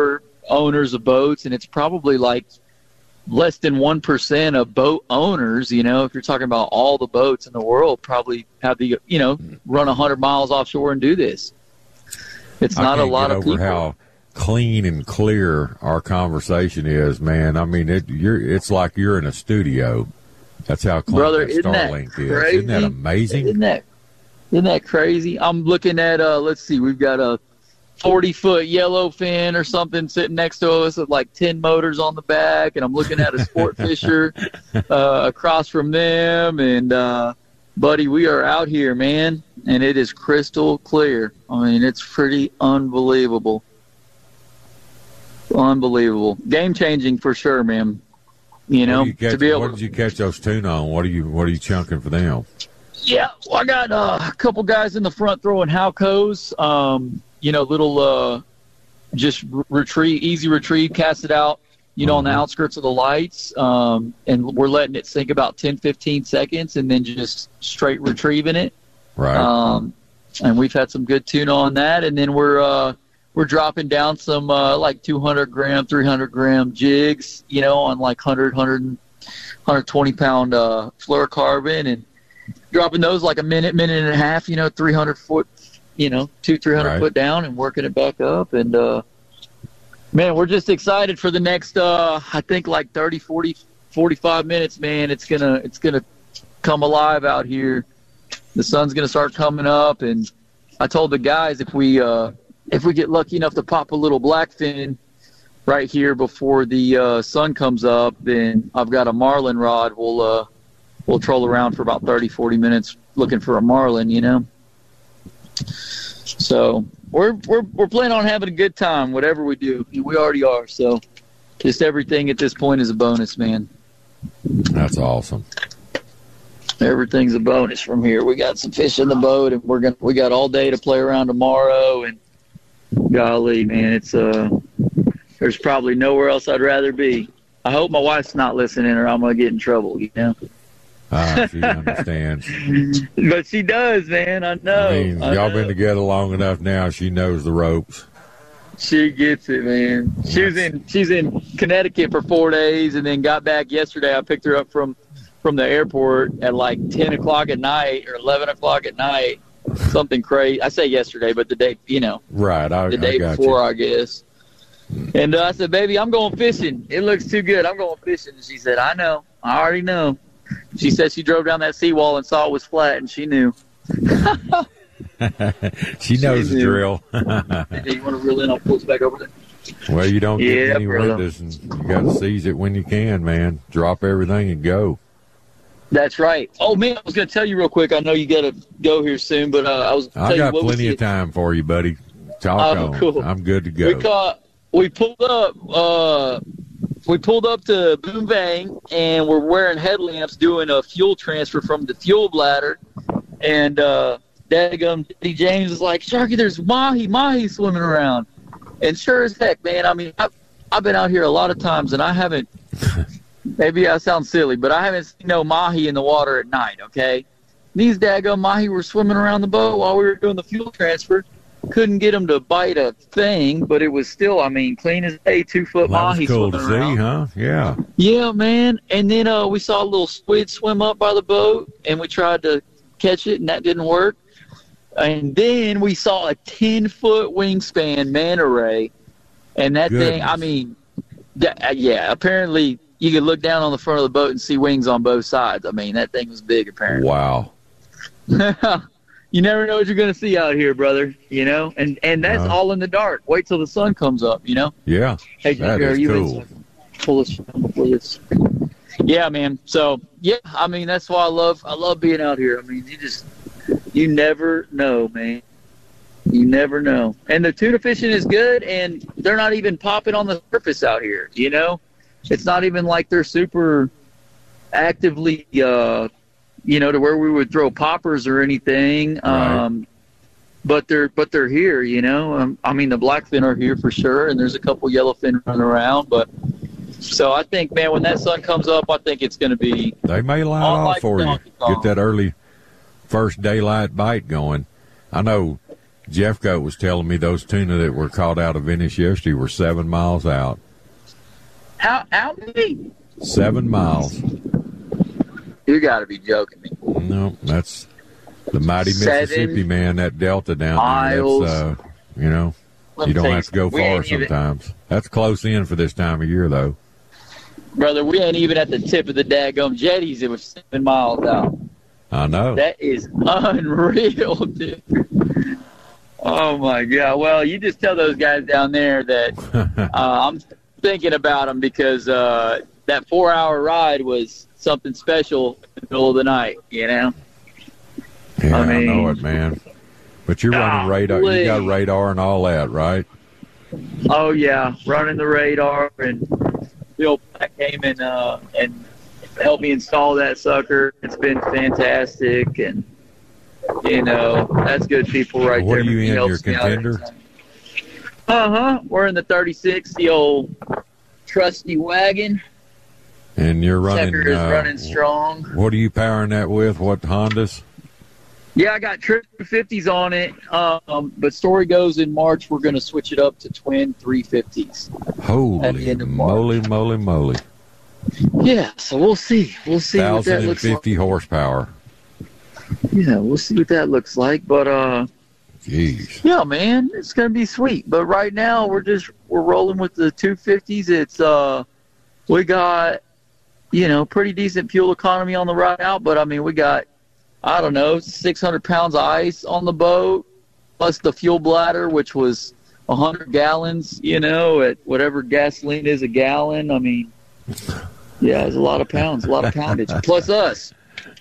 owners of boats, and it's probably like less than one percent of boat owners, you know, if you're talking about all the boats in the world, probably have the, you know, run one hundred miles offshore and do this. It's not a lot of people. How clean and clear our conversation is, man. I mean, it, you're, it's like you're in a studio. That's how clean Brother, that isn't that Starlink crazy? is. Isn't that amazing? Isn't that, isn't that crazy? I'm looking at, uh, let's see, we've got a forty-foot yellowfin or something sitting next to us with like ten motors on the back, and I'm looking at a sport fisher uh, across from them. And, uh, buddy, we are out here, man, and it is crystal clear. I mean, it's pretty unbelievable. Unbelievable. Game-changing for sure, man. You know, you catch, to be able what did you catch those tuna on? What are you What are you chunking for them? Yeah, well, I got uh, a couple guys in the front throwing Halcos. Um, you know, little uh, just r- retrieve, easy retrieve, cast it out, you know, mm-hmm. on the outskirts of the lights. Um, and we're letting it sink about ten, fifteen seconds and then just straight retrieving it. Right. Um, and we've had some good tuna on that. And then we're uh, we're dropping down some uh, like two hundred gram, three hundred gram jigs, you know, on like one hundred, one hundred, one hundred twenty pound uh, fluorocarbon, and dropping those like a minute, minute and a half, you know, three hundred foot, you know, two, three hundred right. foot down, and working it back up. And, uh, man, we're just excited for the next, uh, I think like thirty, forty, forty-five minutes, man. It's going to, it's going to come alive out here. The sun's going to start coming up. And I told the guys, if we, uh, if we get lucky enough to pop a little blackfin right here before the, uh, sun comes up, then I've got a marlin rod. We'll, uh, We'll troll around for about thirty, forty minutes looking for a marlin, you know. So we're we're we're planning on having a good time, whatever we do. We already are. So just everything at this point is a bonus, man. That's awesome. Everything's a bonus from here. We got some fish in the boat, and we're gonna we got all day to play around tomorrow. And golly, man, it's uh, there's probably nowhere else I'd rather be. I hope my wife's not listening, or I'm gonna get in trouble, you know. Ah, she understands. But she does, man. I know. I mean, I y'all know. been together long enough now. She knows the ropes. She gets it, man. She was in she's in Connecticut for four days, and then got back yesterday. I picked her up from from the airport at like ten o'clock at night or eleven o'clock at night. Something crazy. I say yesterday, but the day, you know, right? I, the day I got before, you. I guess. And uh, I said, "Baby, I'm going fishing. It looks too good. I'm going fishing." And she said, "I know. I already know." She said she drove down that seawall and saw it was flat, and she knew. she knows she the knew. drill. Hey, you want to reel in? I'll pull us back over there. Well, you don't get Yeah, any brother. windows, and you got to seize it when you can, man. Drop everything and go. That's right. Oh, man, I was going to tell you real quick. I know you got to go here soon, but uh, I was I tell got you what we plenty of did. time for you, buddy. Talk Oh, on. cool. I'm good to go. We caught. We pulled up. Uh, we pulled up to Boom Bang, and we're wearing headlamps, doing a fuel transfer from the fuel bladder. And uh, Dadgum Daddy James is like, "Sharky, there's mahi mahi swimming around." And sure as heck, man. I mean, I've, I've been out here a lot of times, and I haven't. Maybe I sound silly, but I haven't seen no mahi in the water at night. Okay, these daggum mahi were swimming around the boat while we were doing the fuel transfer. Couldn't get them to bite a thing, but it was still, I mean, clean as day, two foot Well, that mahi was cool to swimming around. see, huh? Yeah. Yeah, man. And then uh, we saw a little squid swim up by the boat, and we tried to catch it, and that didn't work. And then we saw a ten foot wingspan manta ray, and that Goodness. thing, I mean, that, uh, yeah, apparently you could look down on the front of the boat and see wings on both sides. I mean, that thing was big, apparently. Wow. You never know what you're going to see out here, brother, you know? And and that's Uh-huh. all in the dark. Wait till the sun comes up, you know? Yeah. Hey, That Junior, is are you cool. in? Pull this before this. Yeah, man. So, yeah, I mean, that's why I love I love being out here. I mean, you just, you never know, man. You never know. And the tuna fishing is good, and they're not even popping on the surface out here, you know? It's not even like they're super actively, uh, you know, to where we would throw poppers or anything. Right. Um, but they're but they're here, you know. Um, I mean, the blackfin are here for sure, and there's a couple yellowfin running around. But so I think, man, when that sun comes up, I think it's going to be. They may line On off like for you. Donkey Kong. Get that early first daylight bite going. I know Jeffcoat was telling me those tuna that were caught out of Venice yesterday were seven miles out. How how many? Seven miles. You got to be joking me. No, that's the mighty Seven Mississippi, man. That delta down miles. there. That's, uh, you know, Let you me don't tell have to go we far ain't even- sometimes. That's close in for this time of year, though. Brother, we ain't even at the tip of the daggum jetties. It was seven miles out. I know. That is unreal, dude. Oh, my God. Well, you just tell those guys down there that uh, I'm thinking about them because uh, that four-hour ride was something special in the middle of the night, you know? Yeah, I I, mean- know it, man. But you're running radar. You got Golly. radar and all that, right? Oh, yeah, running the radar. And Bill Black came and, uh, and helped me install that sucker. It's been fantastic. And, you know, that's good people right What there. are you He in, helps your me out every contender? time. Uh-huh. We're in the thirty-six, the old trusty wagon. And you're running. Sucker is uh, running strong. What are you powering that with? What Hondas? Yeah, I got triple fifties on it. Um, but story goes in March, we're going to switch it up to twin three fifties. At the Holy end of March. moly, moly, moly! Yeah, so we'll see. We'll see what that Thousand and looks like. fifty horsepower. Yeah, we'll see what that looks like. But uh, Jeez. yeah, man, it's gonna be sweet. But right now, we're just we're rolling with the two fifties. It's uh, we got you know pretty decent fuel economy on the ride out. But I mean, we got I don't know six hundred pounds of ice on the boat, plus the fuel bladder, which was a hundred gallons. You know, at whatever gasoline is a gallon. I mean, yeah, it's a lot of pounds, a lot of poundage. Plus us.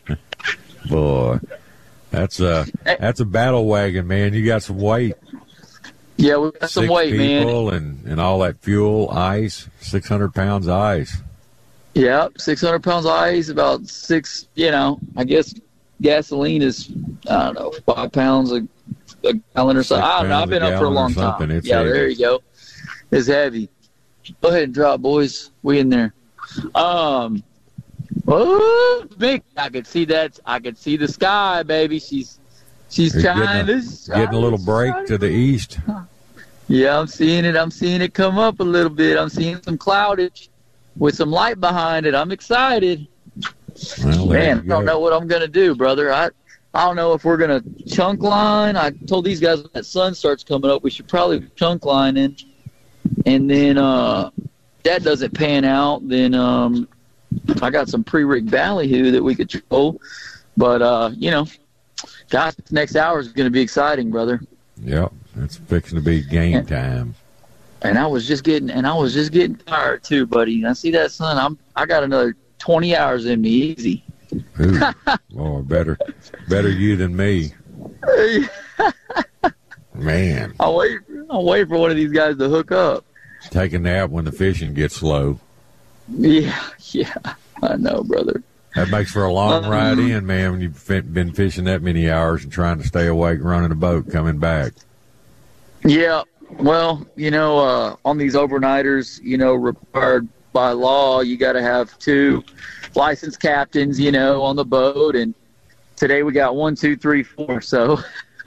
Boy, that's a that's a battle wagon, man. You got some weight. Yeah, we got some Six weight, man. people and, and all that fuel, ice, six hundred pounds of ice. Yeah, six hundred pounds of ice, about six, you know, I guess gasoline is, I don't know, five pounds a, a gallon or something. Six I don't know. I've pounds been a up for a gallon or long something. time. It's yeah, heavy. there you go. It's heavy. Go ahead and drop, boys. We in there. Um, oh, Mick, I could see that. I could see the sky, baby. She's she's You're trying getting to a, getting a little break to the east. Yeah, I'm seeing it. I'm seeing it come up a little bit. I'm seeing some cloudage with some light behind it. I'm excited. Well, there Man, I you go. don't know what I'm going to do, brother. I I don't know if we're going to chunk line. I told these guys when that sun starts coming up, we should probably chunk line in. And then uh, that doesn't pan out, then um, I got some pre-rigged ballyhoo that we could troll. But, uh, you know, gosh, this next hour is going to be exciting, brother. Yep, it's fixing to be game time. And I was just getting, and I was just getting tired too, buddy. I see that sun. I'm, I got another twenty hours in me, easy. Ooh, boy, better, better you than me, man. I'll wait. I'll wait for one of these guys to hook up. Take a nap when the fishing gets slow. Yeah, yeah, I know, brother. That makes for a long Um, ride in, man, when you've fi- been fishing that many hours and trying to stay awake running a boat coming back. Yeah, well, you know, uh, on these overnighters, you know, required by law, you got to have two licensed captains, you know, on the boat. And today we got one, two, three, four. So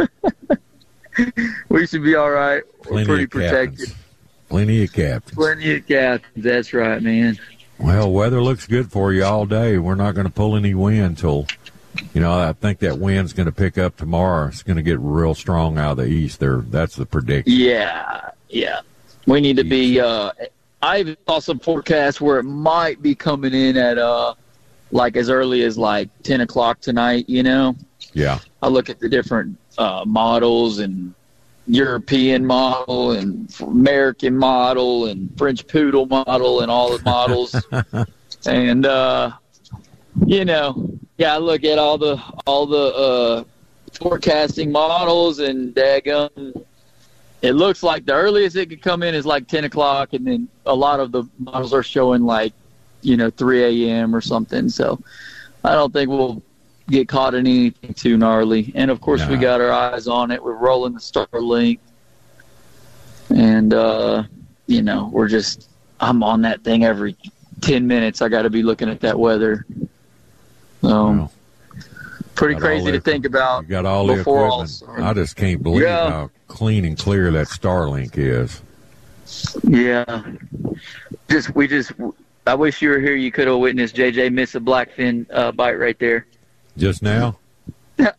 we should be all right. We're Plenty pretty of protected. captains. Plenty of captains. Plenty of captains. That's right, man. Well, weather looks good for you all day. We're not going to pull any wind till, you know, I think that wind's going to pick up tomorrow. It's going to get real strong out of the east there. That's the prediction. Yeah, yeah. We need to be, uh, I even saw some forecasts where it might be coming in at, uh, like as early as like ten o'clock tonight, you know? Yeah. I look at the different uh, models and European model and American model and French poodle model and all the models. and, uh, you know, yeah, I look at all the, all the uh, forecasting models and daggum. It looks like the earliest it could come in is like ten o'clock, and then a lot of the models are showing like, you know, three a.m. or something. So I don't think we'll get caught in anything too gnarly. And, of course, No. we got our eyes on it. We're rolling the Starlink. And, uh, you know, we're just – I'm on that thing every ten minutes. I got to be looking at that weather. So Well, Pretty crazy to think about. You got all the equipment. I just can't believe yeah. how clean and clear that Starlink is. Yeah. Just we just. I wish you were here. You could have witnessed J J miss a blackfin uh, bite right there. Just now? Yeah.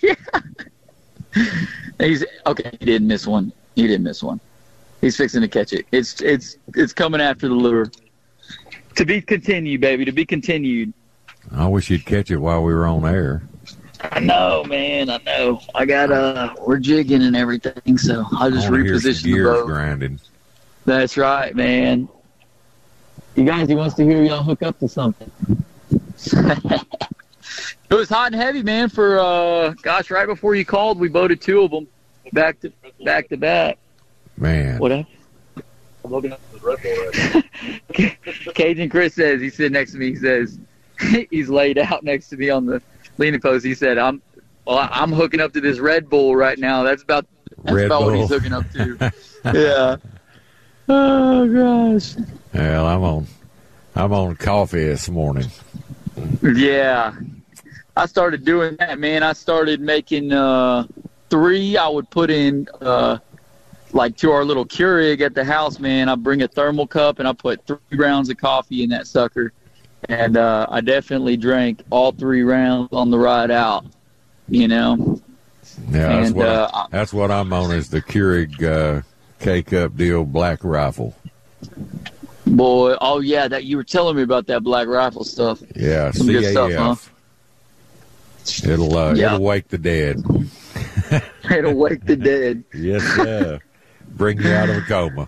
He's okay. He didn't miss one. He didn't miss one. He's fixing to catch it. It's it's it's coming after the lure. To be continued, baby. To be continued. I wish you'd catch it while we were on air. I know, man. I know. I got uh, we're jigging and everything, so I'll just reposition the boat. Grinding. That's right, man. You guys, he wants to hear y'all hook up to something. It was hot and heavy, man. For uh, gosh, right before you called, we boated two of them back to back to back. Man, whatever. I'm looking at the Red Bull right Cajun Chris says he's sitting next to me. He says he's laid out next to me on the leaning post. He said, "I'm well, I'm hooking up to this Red Bull right now. That's about that's Red about Bull. what he's hooking up to." Yeah. Oh gosh. Well, I'm on. I'm on coffee this morning. Yeah. I started doing that, man. I started making uh, three. I would put in, uh, like, to our little Keurig at the house, man. I bring a thermal cup, and I put three rounds of coffee in that sucker. And uh, I definitely drank all three rounds on the ride out, you know. Yeah, that's, and, what, uh, I, that's what I'm on is the Keurig uh, K-Cup deal Black Rifle. Boy, oh, yeah, that you were telling me about that Black Rifle stuff. Yeah, Some C A F. good stuff, huh? It'll uh, yeah. it'll wake the dead. It'll wake the dead. Yes, sir. Bring you out of a coma.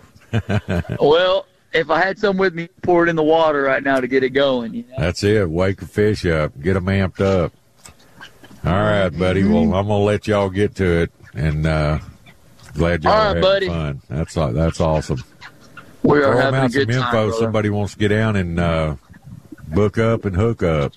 Well, if I had some with me, pour it in the water right now to get it going. You know? That's it. Wake the fish up. Get them amped up. All right, buddy. Well, I'm gonna let y'all get to it, and uh, glad y'all All are right, having buddy. fun. That's that's awesome. We are Throw having out a good some time, info. brother. Somebody wants to get down and uh, book up and hook up.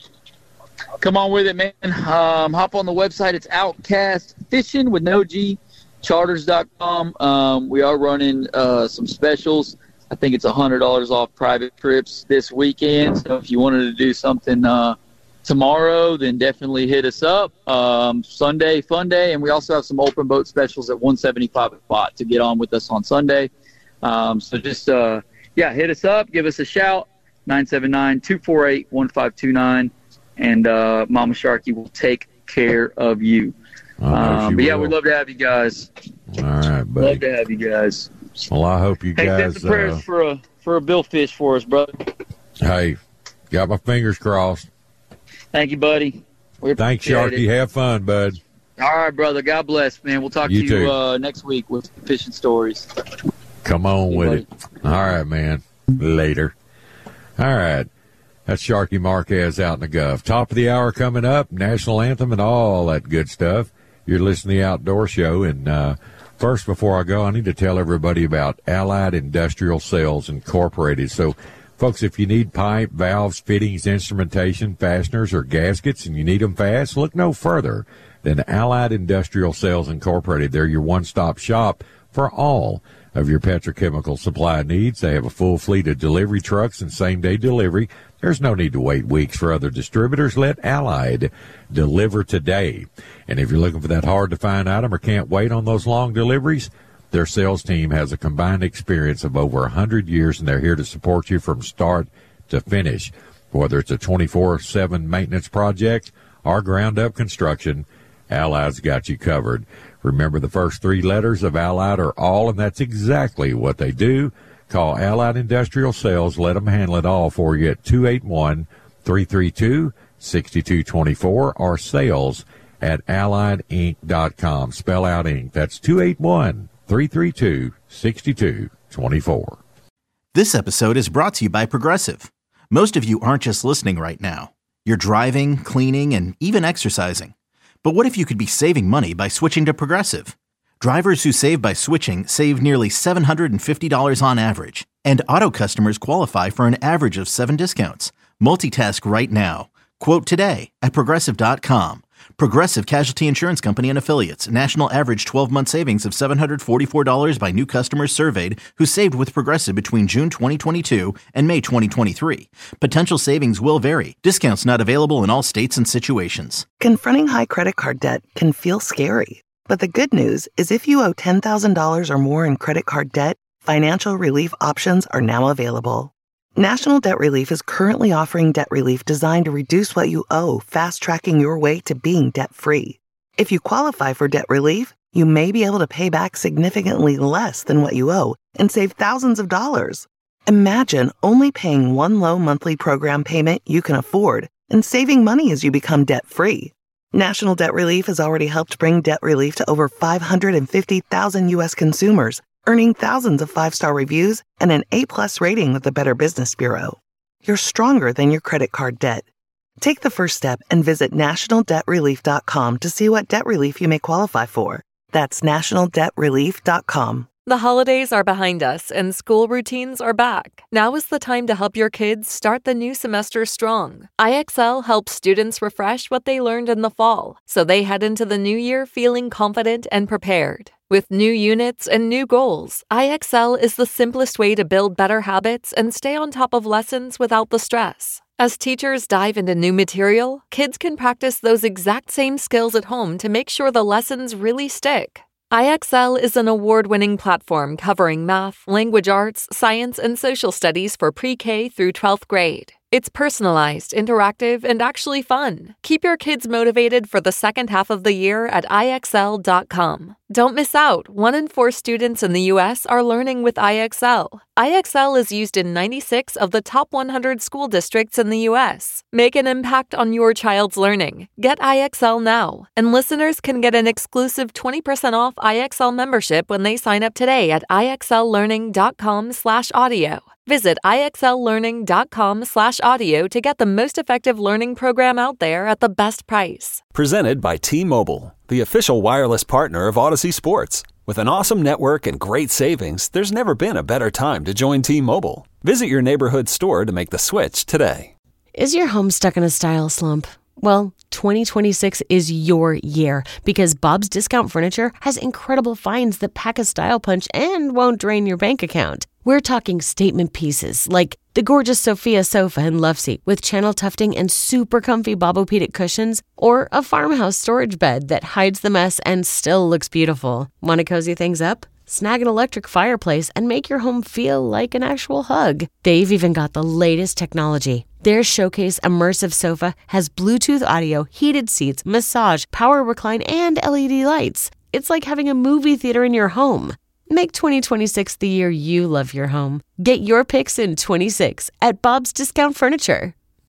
Come on with it, man. Um, hop on the website. It's Outcast Fishing with no G, charters dot com. Um, we are running uh, some specials. I think it's one hundred dollars off private trips this weekend. So if you wanted to do something uh, tomorrow, then definitely hit us up. Um, Sunday, fun day. And we also have some open boat specials at one seventy-five a spot to get on with us on Sunday. Um, so just, uh, yeah, hit us up. Give us a shout, nine seven nine, two four eight, one five two nine. And uh, Mama Sharky will take care of you. Um, but, yeah, will. we'd love to have you guys. All right, buddy. Love to have you guys. Well, I hope you hey, guys. send some prayers uh, for a for a billfish for us, brother. Hey, got my fingers crossed. Thank you, buddy. We Thanks, appreciate Sharky. it. Have fun, bud. All right, brother. God bless, man. We'll talk You to you too. uh, next week with fishing stories. Come on Hey, with buddy. it. All right, man. Later. All right. That's Sharky Marquez out in the Gulf. Top of the hour coming up, national anthem and all that good stuff. You're listening to the Outdoor Show. And uh, first, before I go, I need to tell everybody about Allied Industrial Sales Incorporated. So, folks, if you need pipe, valves, fittings, instrumentation, fasteners, or gaskets, and you need them fast, look no further than Allied Industrial Sales Incorporated. They're your one-stop shop for all of your petrochemical supply needs. They have a full fleet of delivery trucks and same-day delivery. There's no need to wait weeks for other distributors. Let Allied deliver today. And if you're looking for that hard-to-find item or can't wait on those long deliveries, their sales team has a combined experience of over one hundred years, and they're here to support you from start to finish. Whether it's a twenty-four seven maintenance project or ground-up construction, Allied's got you covered. Remember, the first three letters of Allied are all, and that's exactly what they do. Call Allied Industrial Sales. Let them handle it all for you at two eight one, three three two, six two two four or sales at allied inc dot com. Spell out Inc. That's two eight one, three three two, six two two four. This episode is brought to you by Progressive. Most of you aren't just listening right now. You're driving, cleaning, and even exercising. But what if you could be saving money by switching to Progressive? Drivers who save by switching save nearly seven hundred fifty dollars on average, and auto customers qualify for an average of seven discounts. Multitask right now. Quote today at Progressive dot com. Progressive Casualty Insurance Company and Affiliates. National average twelve-month savings of seven hundred forty-four dollars by new customers surveyed who saved with Progressive between June twenty twenty-two and May twenty twenty-three. Potential savings will vary. Discounts not available in all states and situations. Confronting high credit card debt can feel scary. But the good news is if you owe ten thousand dollars or more in credit card debt, financial relief options are now available. National Debt Relief is currently offering debt relief designed to reduce what you owe, fast-tracking your way to being debt-free. If you qualify for debt relief, you may be able to pay back significantly less than what you owe and save thousands of dollars. Imagine only paying one low monthly program payment you can afford and saving money as you become debt-free. National Debt Relief has already helped bring debt relief to over five hundred fifty thousand U S consumers, earning thousands of five-star reviews and an A-plus rating with the Better Business Bureau. You're stronger than your credit card debt. Take the first step and visit national debt relief dot com to see what debt relief you may qualify for. That's national debt relief dot com. The holidays are behind us and school routines are back. Now is the time to help your kids start the new semester strong. I X L helps students refresh what they learned in the fall, so they head into the new year feeling confident and prepared. With new units and new goals, I X L is the simplest way to build better habits and stay on top of lessons without the stress. As teachers dive into new material, kids can practice those exact same skills at home to make sure the lessons really stick. I X L is an award-winning platform covering math, language arts, science, and social studies for pre-K through twelfth grade. It's personalized, interactive, and actually fun. Keep your kids motivated for the second half of the year at I X L dot com. Don't miss out. One in four students in the U S are learning with I X L. I X L is used in ninety-six of the top one hundred school districts in the U S. Make an impact on your child's learning. Get I X L now. And listeners can get an exclusive twenty percent off I X L membership when they sign up today at I X L learning dot com slash audio. Visit I X L learning dot com slash audio to get the most effective learning program out there at the best price. Presented by T-Mobile, the official wireless partner of Odyssey Sports. With an awesome network and great savings, there's never been a better time to join T-Mobile. Visit your neighborhood store to make the switch today. Is your home stuck in a style slump? Well, twenty twenty-six is your year because Bob's Discount Furniture has incredible finds that pack a style punch and won't drain your bank account. We're talking statement pieces like the gorgeous Sophia sofa and loveseat with channel tufting and super comfy Bobopedic cushions, or a farmhouse storage bed that hides the mess and still looks beautiful. Want to cozy things up? Snag an electric fireplace and make your home feel like an actual hug. They've even got the latest technology. Their Showcase Immersive Sofa has Bluetooth audio, heated seats, massage, power recline, and L E D lights. It's like having a movie theater in your home. Make twenty twenty-six the year you love your home. Get your picks in twenty-six at Bob's Discount Furniture.